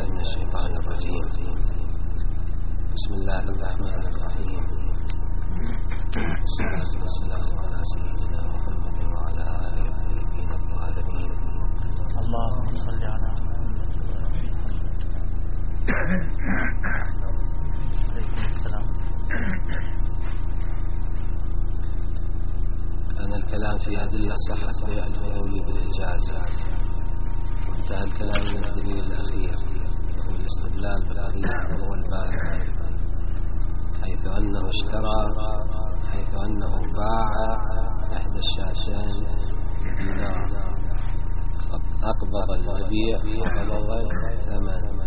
بالله من الشيطان الرجيم. بسم الله الرحمن الرحيم. والصلاة والسلام على سيدنا محمد وعلى آله الطيبين الطاهرين. اللهم صل على محمد. عليكم السلام. كان الكلام في أدلة صحة بيع الفضول بالإجازة، وانتهى الكلام من الدليل الأخير وهو الاستدلال بالحديث وهو البائع، حيث أنه باع إحدى الشاتين بدينار، أقبض المبيع وقبض الثمن.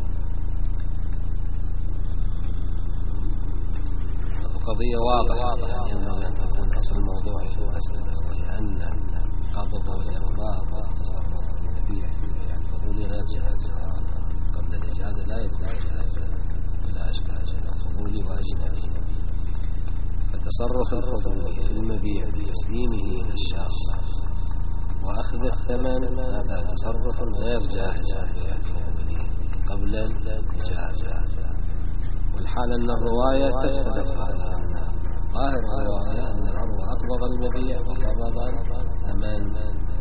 القضية واضحة، يعني ينبغي أن تكون أصل الموضوع في المسألة، ولأن قبض والإقباض والتصرف المبيع في البيع الفضولي غير جائز قبل الإجازة، لا يكون جائزا ولا أشكال الفضولي واجب. فتصرف الفضولي في المبيع بتسليمه إلى الشخص وأخذ الثمن هذا تصرف غير جائز في البيع الفضولي قبل الإجازة. والحال أن الرواية تختلف على أن ظاهر الرواية أن العروة أقبض المبيع وقبض الثمن.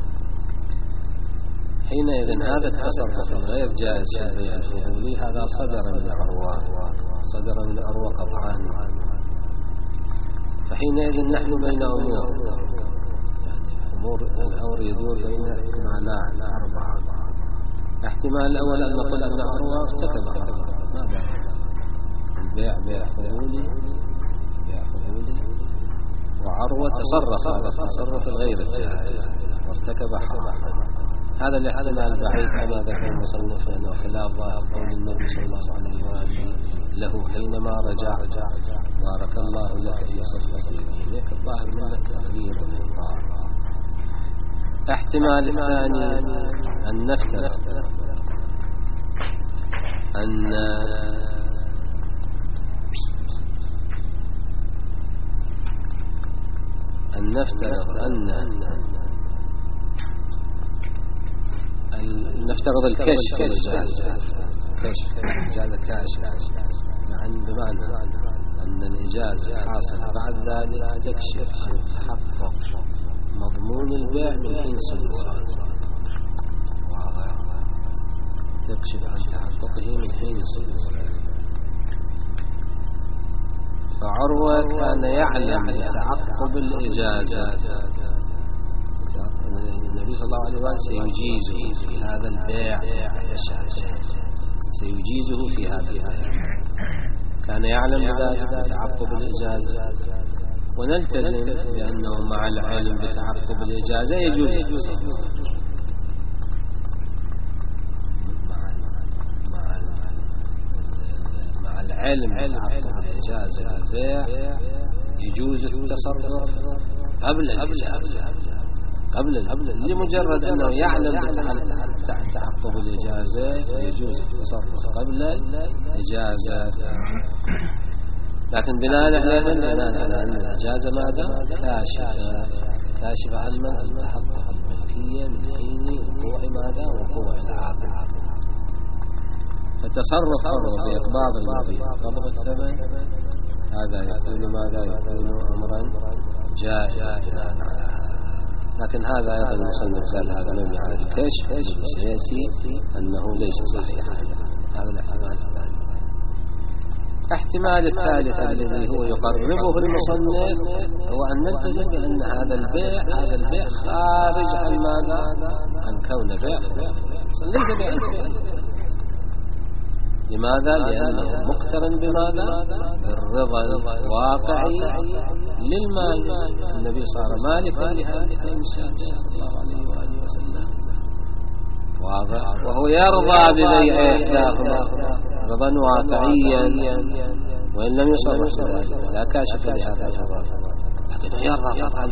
حينئذ هذا التصرف الغير جائز في البيع الفضولي هذا صدر من العروة قطعا. فحينئذ نحن بين أمور، يعني الأمر يدور بين احتمالات أربعة. الاحتمال الأول أن نقول أن عروة ارتكب حرام، ماذا بيع فضولي وعروة تصرف هذا التصرف الغير الجائز وارتكب حراما. هذا الاحتمال بعيد كما ذكر المصنف، لأنه خلاف ظاهر قول النبي صلى الله عليه وآله له حينما رجع: بارك الله لك في صفة يمينك. الظاهر منه التغيير والإنظار. احتمال الثاني أن نفترض نفترض الكشف الإجازة كاشف، بمعنى أن الإجازة حاصلة بعد ذلك تكشف عن تحقق مضمون البيع من حين صدوره. واضح؟ تكشف عن تحققه من حين صدوره. فعروة كان يعلم بتعقب الإجازة، النبي صلى الله عليه وسلم سيجيزه في هذا البيع سيجيزه في هذا البيع، كان يعلم بذلك بتعقب الإجازة. ونلتزم بأنه مع العلم بتعقب الإجازة يجوز التصرف. مع العلم بتعقب الإجازة للبيع يجوز التصرف قبل الإجازة، لمجرد أنه يعلم بتعقب الإجازة يجوز التصرف قبل الإجازة. لكن بناء على أن الإجازة ماذا؟ كاشفة عن من تحقق الملكية من حين وقوع ماذا؟ وقوع العاقل. فتصرف حر بإقباض المبيع وقبض الثمن هذا يكون ماذا؟ يكون أمرا جائزا بناء على هذا. لكن هذا أيضا المصنف قال هذا مبني على الكشف، سيأتي أنه ليس صحيحا. هذا الاحتمال الثاني. الاحتمال الثالث الذي هو يقربه المصنف هو أن نلتزم بأن هذا البيع خارج عن ماذا؟ عن كون بيع، ليس بيع الفضل. لماذا؟ لأنه مقترن بماذا؟ بالرضا الواقعي للمال. النبي صار مالكا لهذين الشاتين صلى الله عليه وآله وسلم، واضح؟ وهو يرضى ببيع إحداهما رضا واقعيا وإن لم يصرح ذلك، لا كاشف لهذا الرضا، لكنه يرضى قطعا.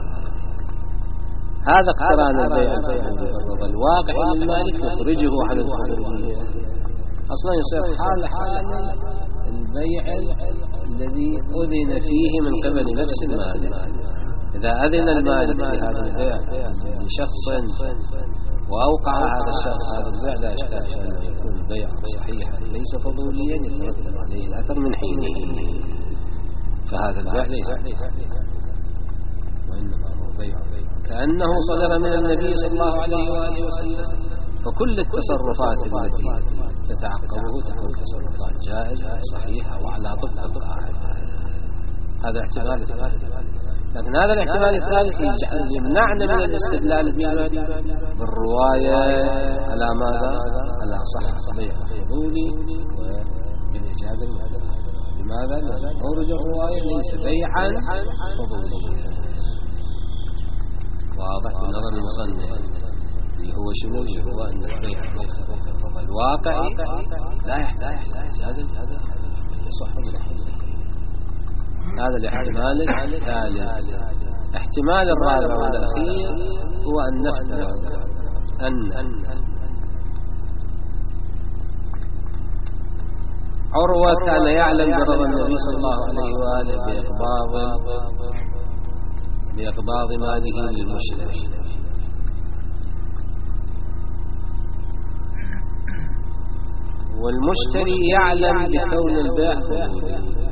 هذا اقتران البيع بالرضا الواقعي للمالك يخرجه عن الفضولية. أصلا يصير حال البيع الذي أذن فيه من قبل نفس المالك. إذا أذن المالك في هذا البيع لشخص وأوقع هذا الشخص هذا البيع لا إشكال في أنه يكون البيع صحيحا ليس فضوليا يترتب عليه الأثر من حينه، فهذا البيع ليس وإنما هو بيع كأنه صدر من النبي صلى الله عليه وآله وسلم. فكل التصرفات التي تتعقبه تكون تصرفات جائزة صحيحة وعلى طبق القاعدة. هذا احتمال الثالث. لكن هذا الاحتمال الثالث يمنعنا من الاستدلال بالرواية على ماذا؟ على صحة بيع الفضولي وبالإجازة المطلقة. لماذا؟ لأن مورد الرواية ليس بيعا فضوليا. واضح بنظر المصنف اللي هو شنو؟ هو أن البيع الواقعي لا يحتاج إلى إجازة يصح منه. هذا الاحتمال الثالث. احتمال الرابع والأخير هو أن نفترض أن عروة كان يعلم برضا النبي صلى الله عليه وآله بإقباض ماله للمشتري، والمشتري يعلم بكون البيع فضولي.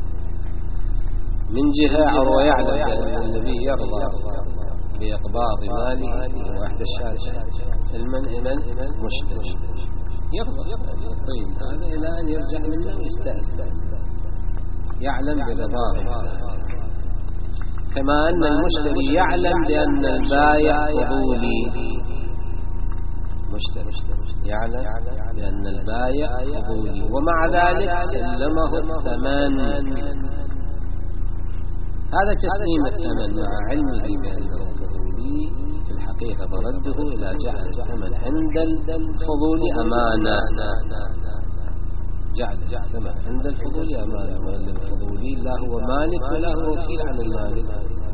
من جهة عروة يعلم بأن النبي يرضى بإقباض ماله في واحد الشارع إلى المشتري، يرضى يطيب هذا إلى أن يرجع منه ويستأذن، يعلم برضاه. كما أن المشتري يعلم بأن البائع فضولي، مشتري يعلم بأن البائع فضولي ومع ذلك سلمه الثمن. هذا تسليم الثمن مع علمه بأنه فضولي في الحقيقة مرده إلى جعل الثمن عند الفضول أمانة. جعل الثمن عند الفضول أمانة، وأن الفضولي لا هو مالك ولا هو وكيل عن المالك.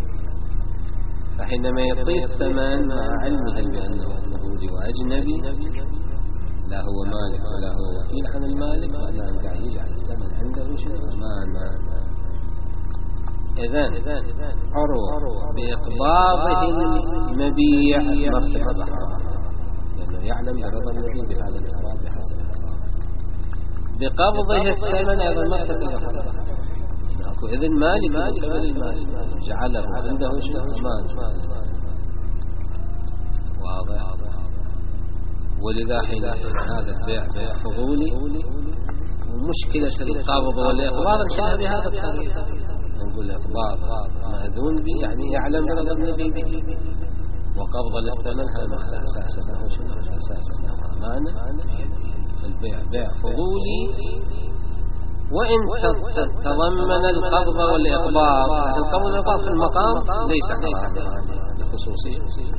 فحينما يعطيه الثمن مع علمه بأنه فضولي وأجنبي لا هو مالك ولا هو وكيل عن المالك، وأن قاعد يجعل الثمن عنده شنو؟ أمانة. إذن عروة بإقباضه المبيع مرتكب حرام، لأنه يعلم برضا النبي بهذا الإقباض بحسب الإقباض. بقبضه الثمن أيضا مرتكب حرام، أكو إذن مالك من قبل المالك جعله عنده شيء أمان. واضح. ولذا حين هذا البيع بيع فضولي، ومشكلة القبض والإقباض نحلها بهذا الطريقة. نقول إقباض مأذون به يعني يعلم برضا النبي به، وقبض للثمن هذا على أساس أنه شنو؟ على أساس أنه أمانة. البيع بيع فضولي وإن تضمن القبض والإقباض. القبض والإقباض في المقام ليس حراما لخصوصية.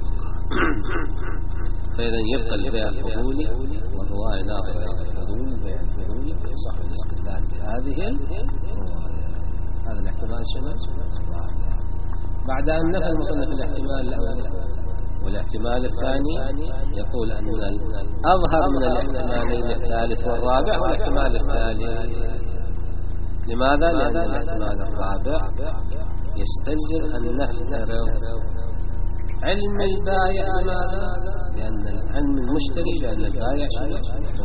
فإذا يبقى البيع الفضولي والرواية ناظرة إلى الفضولي، البيع الفضولي يصح الاستدلال بهذه الرواية. هذا الاحتمال شنو؟ بعد أن نفى المصنف الاحتمال الأول والاحتمال الثاني، يقول أن الأظهر من الاحتمالين الثالث والرابع هو الاحتمال الثالث. لماذا؟ لأن الاحتمال الرابع يستلزم أن نفترض علم البائع. لماذا؟ لأن علم المشتري بأن البائع شنو؟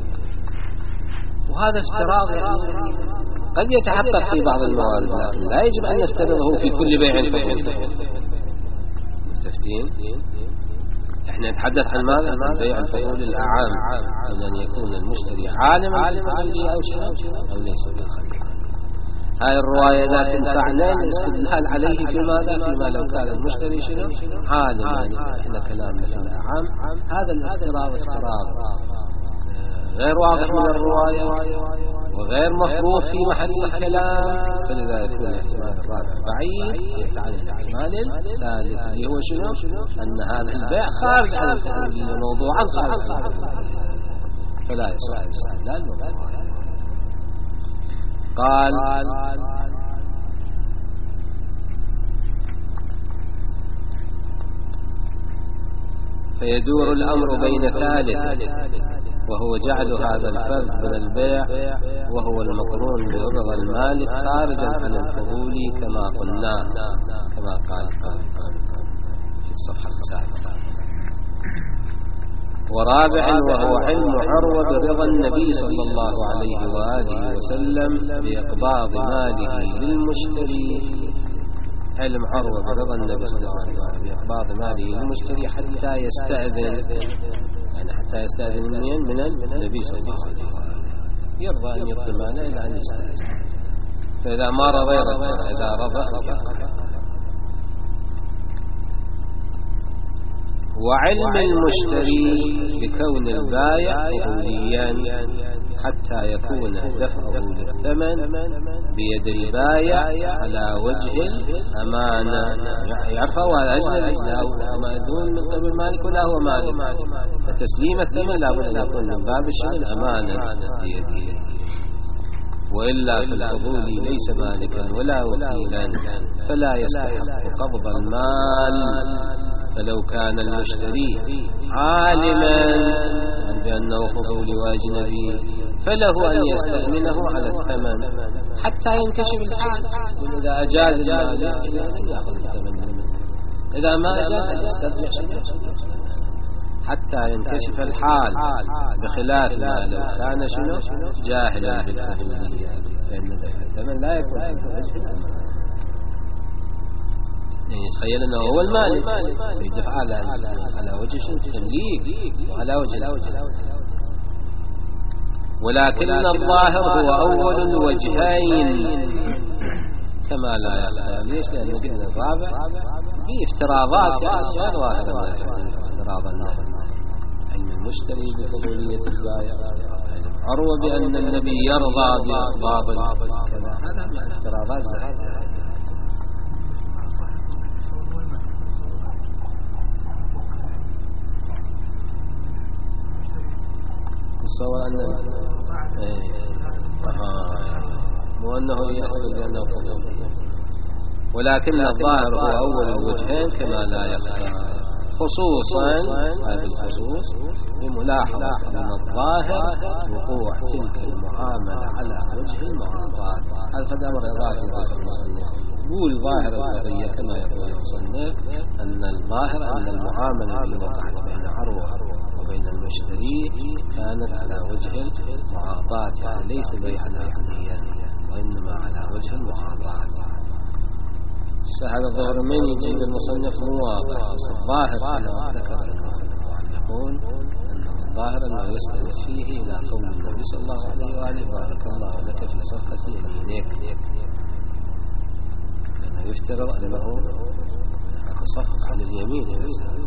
وهذا افتراض يعني قد يتحقق في بعض الموارد، لكن لا يجب أن نفترضه في كل بيع فضولي. مستفتين؟ احنا نتحدث عن ماذا؟ عن بيع الفضول الأعام، من أن يكون المشتري عالما بالفضولية أو شيء أو ليس بالخير. هاي الرواية لا تنفعنا الاستدلال عليه في ماذا؟ فيما لو كان المشتري شنو؟ عالما. احنا كلامنا في الأعام. هذا الافتراض افتراض غير واضح من الرواية وغير مفروض في محل الكلام، فلذا يكون الاحتمال الرابع بعيد يتعلق الاحتمال الثالث اللي هو شنو؟ أن هذا البيع خارج عن الفضولية، موضوعا خارج عن الفضولية، فلا يصح الاستدلال بالرواية. قال فيدور الأمر بين ثالث وهو جعل هذا الفرد من البيع وهو المقرون برضا المالك خارجا عن الفضول كما قلنا، كما قال في الصفحة السادسة. ورابع وهو علم عروة برضا النبي صلى الله عليه وآله وسلم بإقباض ماله للمشتري. علم عروة برضا النبي صلى الله عليه وآله بإقباض ماله للمشتري حتى يستأذن، يعني حتى يستأذن من النبي صلى الله عليه وآله، يرضى أن يقضي ماله إلى أن يستأذن، فإذا ما رضى يرجع، إذا رضى يقضي. وعلم المشتري بكون البائع قبوليا حتى يكون دفعه للثمن بيد البائع على وجه الأمانة، يعرفه هذا أجنبي لا هو مأذون من قبل مالك ولا هو مالك، فتسليم الثمن لا بد أن يكون من باب الشغل أمانة بيده، وإلا فالقبول ليس مالكا ولا وكيلا فلا يستحق قبض المال. فلو كان المشتري عالما بأنه قبول واجنبي فله أن يستأمنه على الثمن حتى ينكشف الحال، وإذا أجاز المالك يأخذ الثمن منه، إذا ما أجاز أن يستبدع حتى ينكشف الحال، بخلاف ما لو كان جاهلا بالقبولية، لأن دفع الثمن لا يكون عند وجه الأمانة. يعني تخيل أنه هو المالك يدفع على وجه التمليك وعلى وجه ولكن الظاهر هو أول الوجهين كما لا يخفى. ليش؟ لأن قلنا الرابع بافتراضات يعني غير ظاهرة، افتراض علم المشتري بفضولية البائع، عروة بأن النبي يرضى بإقباض كذا، هذا من افتراضات زائدة. تصور أن مو أنه يأخذ بأنه قبولية، ولكن الظاهر هو أول الوجهين كما لا يخفى، خصوصا هذا الخصوص بملاحظة أن الظاهر وقوع تلك المعاملة على وجه المعاطاة. هذا قد أمر إضافي ذكر المصنف، يقول ظاهر القضية كما يقول المصنف أن الظاهر أن المعاملة التي وقعت بين عروة وبين المشتري كانت على وجه المعاطاة، يعني ليس بيعا عقديا وإنما على وجه المعاطاة. هذا الظاهر من يجيب المصنف مو واضح، بس الظاهر كما ذكر المعلقون أنه الظاهر أنه يستند فيه إلى قول النبي صلى الله عليه وآله بارك الله لك في صفقة يمينك، كان يفترض أنه صفقة على اليمين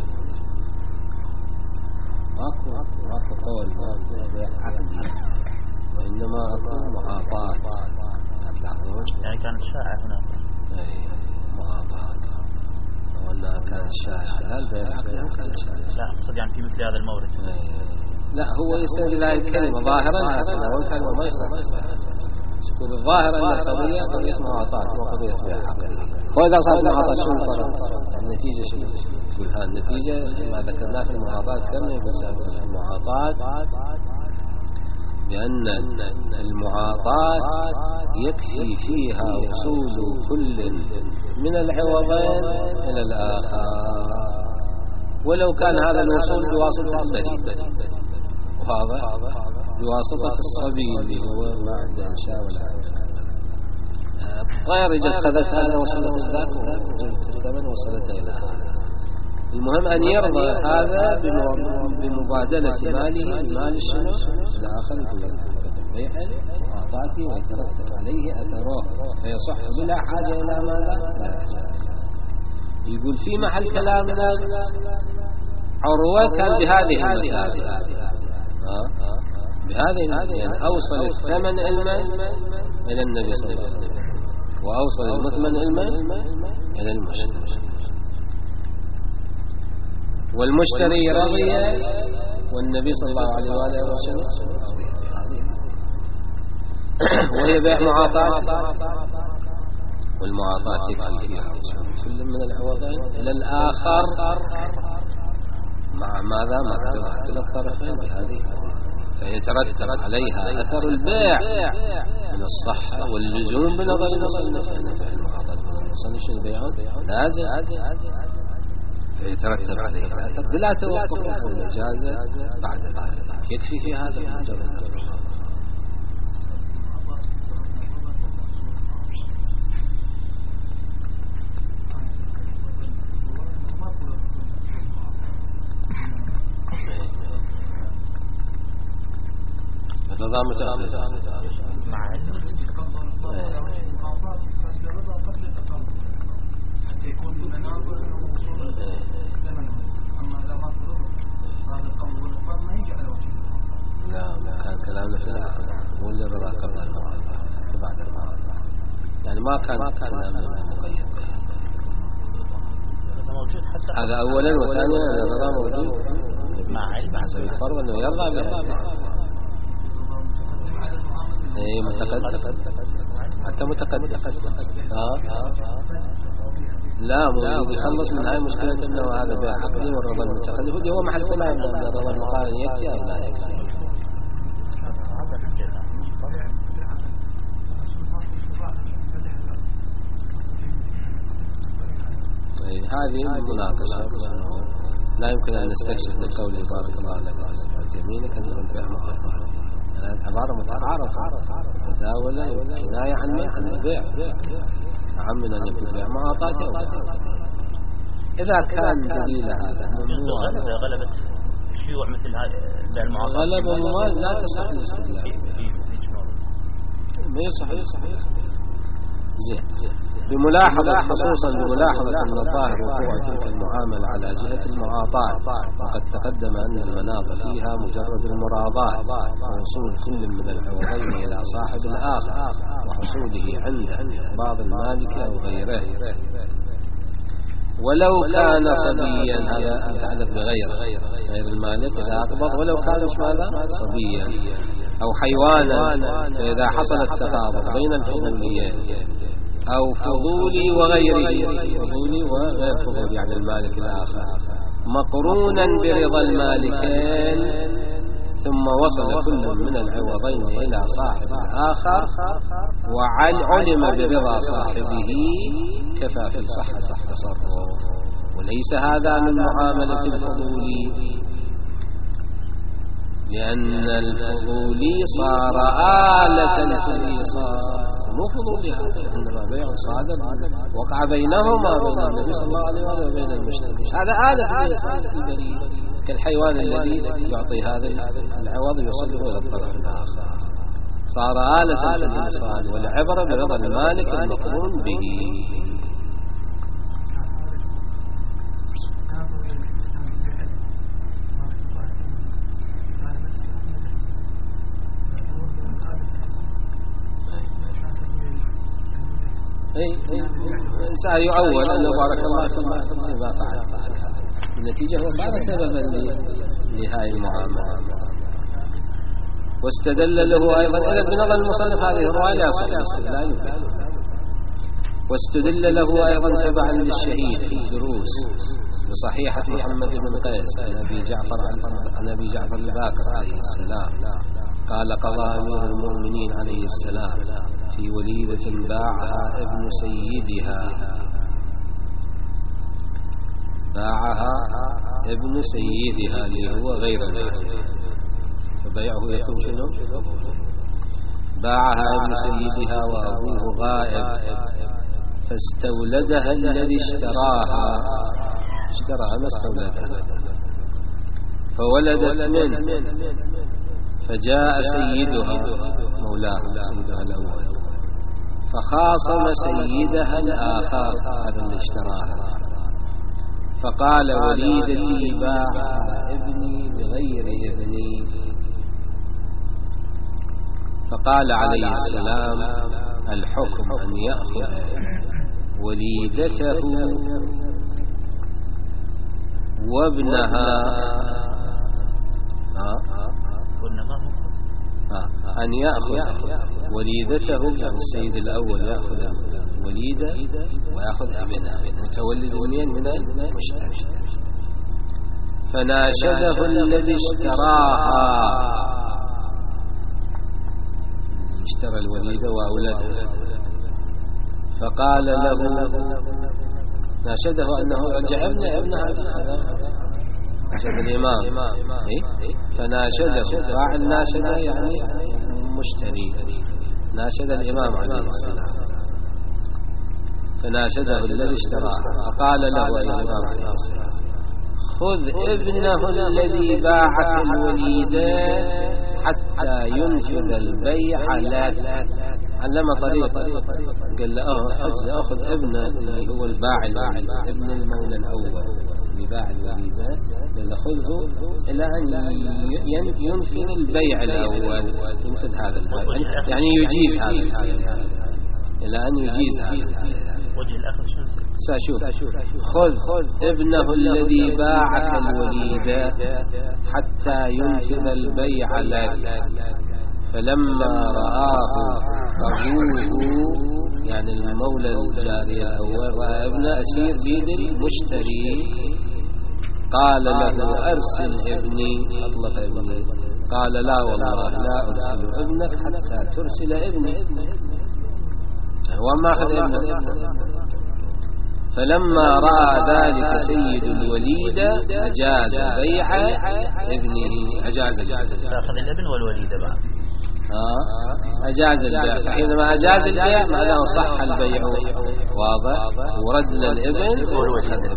ماكو قول بيع عقدي، وإنما أكون معاطاة. يعني كان الشائع هناك معاطاة، ولا كان الشائع لا البيع العقدي أو كان الشائع؟ لا أقصد يعني في مثل هذا المورد. لا هو يستند إلى الكلمة ظاهرا هكذا، والكلمة ما يصح. يقول الظاهر أن القضية قضية معاطاة وقضية بيع عقدي، وإذا صارت معاطاة شو الفرق؟ النتيجة شو؟ النتيجة ما ذكرناه في المعاطاة ذكرنا يقول المعاطاة بأن المعاطاة يكفي فيها وصول كل من العوضين إلى الآخر، ولو كان هذا الوصول بواسطة البريد، وهذا بواسطة الصبي اللي هو ما عنده إنشاء ولا عنده الطير إذا أخذت هذا وصلت ذاك وجبت الثمن وصلت إلى هذا. المهم أن يرضى هذا بمبادلة ماله بمال الشنو الآخر بيع معاطاته ويترتب عليه أثره فيصح بلا حاجة إلى ماذا؟ لا يحتاج. يقول في محل كلامنا عروة كان بهذه المثابة، بهذه يعني أوصل الثمن علما إلى النبي صلى الله عليه وسلم، وأوصل المثمن علما إلى المشتري، والمشتري رضي والنبي صلى الله عليه وآله وسلم وهي بيع معاطاة، والمعاطاة يكفي فيها كل من العوضين إلى الآخر مع ماذا؟ مع رضا كلا الطرفين بهذه، فيترتب عليها أثر البيع من الصحة واللزوم بنظر المصنف، أن فعل المعاطاة من المصنف البيع لازم. يترتب عليه الأثر بلا توقف عن الإجازة بعد ذلك، يكفي في هذا مجرد الرضا متأخر مع حتى يكون في مناظر وصول ثمنه. أما إذا ما فرض هذا القول والإقرار ما يجي على وجه. لا كان كلامنا في الآخر واللي رضا قبل المعارضة بعد المعارضة، يعني ما كان كلامنا مقيد هذا أولا، وثانيا الرضا موجود مع علم حسب الفرض أنه يرضى بها. اي متقدم حتى متقدم لا موجود يخلص من هاي مشكلة انه هذا بعقد والرضا المتقدم هو محل كلام ان الرضا المقارن يكفي او لا يكفي. هذه المناقشة لا يمكن ان نستكشف من قول بارك الله لك في صفات يمينك انه البيع مقاطعة، عبارة متعارفة متداولة كناية عن البيع، أعم من أن يكون بيع معاطاته أو إذا كان دليل هذا غلبت شيوع مثل هذا المعاطاة غلب المال لا تصح الاستدلال ما يصح زين. بملاحظة خصوصا بملاحظة أن الظاهر وقوع تلك المعاملة على جهة المعاطاة، وقد تقدم أن المناط فيها مجرد المراضاة ووصول كل من العوضين إلى صاحب الآخر وحصوله عنده بعض المالك أو غيره، ولو كان صبيا هذا يتعلق بغير المالك إذا أقبض، ولو كان ماذا صبيا أو حيوانا، فإذا حصل التفاضل بين الفضوليين أو فضولي وغيره، فضولي وغير فضولي يعني المالك الآخر، مقرونا برضا المالكين، ثم وصل كل من العوضين إلى صاحب الآخر وعلم برضا صاحبه، كفى في صحة التصرف. وليس هذا من معاملة الفضولي، لأن الفضولي صار آلة في الإيصال، مو فضولي هذا، إنما بيع صادم وقع بينهما بين النبي صلى الله عليه وسلم وبين المشتري، هذا آلة في الإيصال في البريد، كالحيوان الذي يعطي هذا العوض يوصله إلى الطرف الآخر، صار آلة في الإيصال، والعبرة برضا المالك المقرون به. سيؤول أنه بارك الله فيما فعل، النتيجة هو صار سببا لهذه المعاملة. واستدل له أيضا إذا بنظر المصنف هذه الرواية لا يصح الاستدلال، واستدل له أيضا تبعا للشهيد في الدروس بصحيحة محمد بن قيس عن أبي جعفر الباقر عليه السلام قال قضى أمير المؤمنين عليه السلام في وليدة باعها ابن سيدها اللي هو غير فبيعه يكون شنو؟ باعها ابن سيدها وأبوه غائب، فاستولدها الذي اشتراها ما استولدها، فولدت منه، فجاء سيدها مولاه سيدها الأول فخاصم سيدها الآخر هذا اللي اشتراها، فقال وليدتي باعها ابني بغير إذني، فقال عليه السلام الحكم أن يأخذ وليدته وابنها أن يأخذ وليدته، يعني السيد الأول يأخذ الوليدة ويأخذ ابنها متولد من المشتري، فناشده الذي اشتراها، اشترى الوليدة وأولده، فقال له ناشده أنه يرجع ابن هذا ناشد الإمام، فناشده فاعل ناشده يعني مشتري، ناشد الإمام عليه السلام، فناشده الذي اشتراه فقال له أي الإمام عليه السلام: خذ ابنه الذي باعك الوليد حتى ينفذ البيع لك. علم طريقة، قال له أخذ ابنه اللي هو الباع الوليد، ابن المولى الأول اللي باع الوليد، قال له خذه إلى أن ينفذ البيع الأول، ينفذ هذا البيع يعني يجيز هذا، إلى أن يجيز هذا. وجه الأخذ سأشوف. خذ ابنه الذي باعك الوليد حتى ينفذ البيع لك. فلما رآه أبوه يعني المولى الجارية الأول رأى ابن أسير بيد المشتري قال له: أرسل ابني. أطلق ابني. قال: لا والله لا أرسل ابنك حتى ترسل ابني. وما أخذ ابنه. فلما رأى ذلك سيد الوليد أجاز بيع ابنه. أجاز أخذ الابن والوليد بعد. أجاز البيع. فحينما أجاز البيع معناه صح البيع، واضح، ورد للابن والوليد.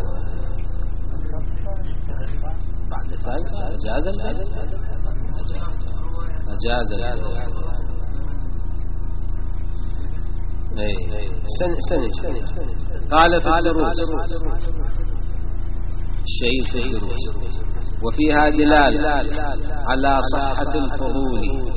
بعد ذلك أجاز البيع. أجاز البيع. سنة. قال في الدروس الشيء في الدروس وفيها دلالة على صحة الفضول.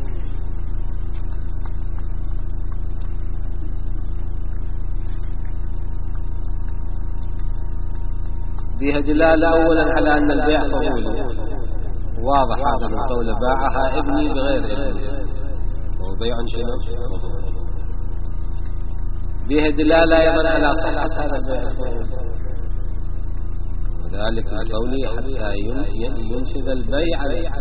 فيها دلالة أولا على أن البيع فضول، واضح هذا من قول باعها ابني بغير ابني، هو بيع شنو؟ فيها دلالة أيضا على صحة هذا البيع الفضول، وذلك من قوله حتى ينفذ البيع.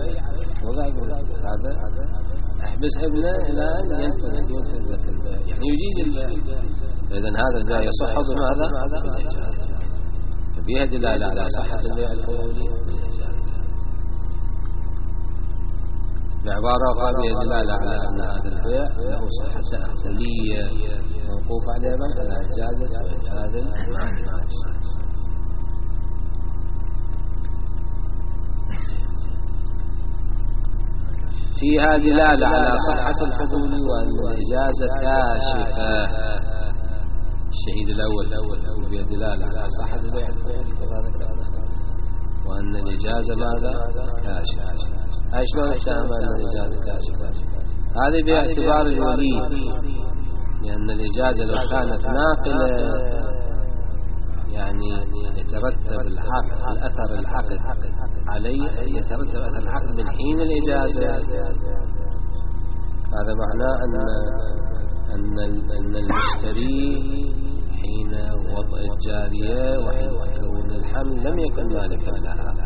هذا احبس ابنه إلى أن ينفذ ذاك البيع، يعني يجيز البيع. فإذا هذا البيع يصح بماذا؟ بالإجازة. فيها دلالة على صحة البيع الفضولي بالإجازة. بعبارة هذه دلالة على أن هذا البيع له صحة تأخلية موقوف عليه على إجازة وإنفاذ المال. فيها دلالة على صحة الفضول وأن الإجازة كاشفة. الشهيد الأول فيها دلالة على صحة البيع الفضول كما ذكرنا، وأن الإجازة ماذا؟ كاشفة. هاي شلون نفهم أن الإجازة كاشفة؟ هذه باعتبار الولي، لأن الإجازة لو كانت ناقلة يعني يترتب الأثر العقد عليه، يترتب أثر العقد من حين الإجازة. هذا معناه أن المشتري حين وطئ الجارية وحين تكون الحمل لم يكن مالكا لها،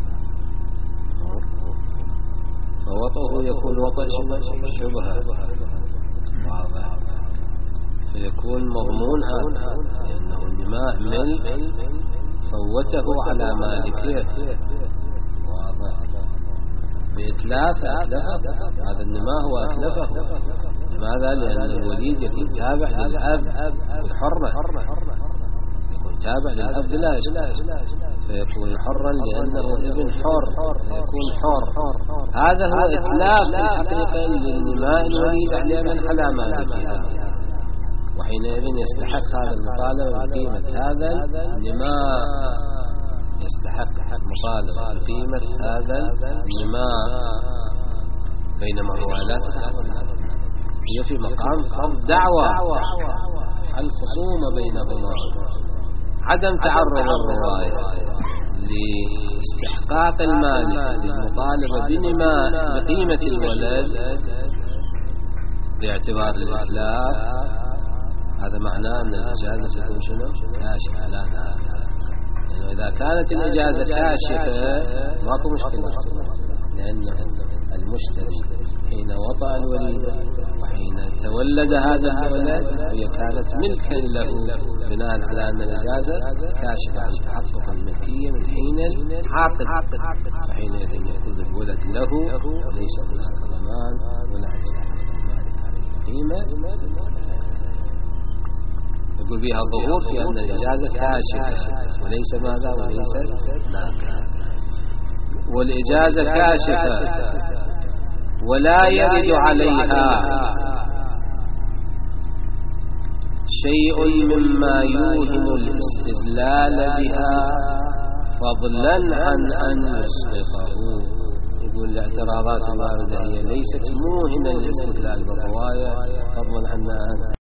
فوطئه يكون وطئ شبهة، واضح، فيكون مضمون هذا، لأنه النماء ملك فوته على مالكه، واضح، بإتلافه أتلفه. هذا النماء هو أتلفه. لماذا؟ لأن الوليد يكون تابع للأب الحرة، يكون تابع للأب بلا إشكال، فيكون حرا لأنه ابن حر، فيكون حر. هذا هو إتلاف الحقيقة للنماء الوليد عليه من على مالكه، وحينئذ يستحق هذا المطالبة بقيمة هذا النماء، يستحق مطالبة بقيمة هذا النماء، بينما الروايات هي في مقام فرض دعوة، الخصومة بينهما، عدم تعرض الرواية لاستحقاق المالك للمطالبة بنماء بقيمة الولد باعتبار الإتلاف. هذا معناه أن الإجازة تكون شنو؟ كاشفة، لا نافذة. لأنه إذا كانت الإجازة كاشفة ماكو مشكلة، لأن المشتري حين وطأ الوليد حين تولد هذا الولد هي كانت ملكا له بناء على أن الإجازة كاشفة عن تحقق الملكية من حين العقد، فحينئذ يكون الولد له وليس هناك ضمان ولا يستحق المالك عليه قيمة. يقول بها الظهور في أن الإجازة كاشفة وليس ماذا وليس ناكا. والإجازة كاشفة ولا يرد عليها شيء مما يوهم الاستدلال بها فضلا عن أن يسقطه. يقول الاعتراضات الواردة هي ليست موهمة للاستدلال بالرواية فضلا عن أن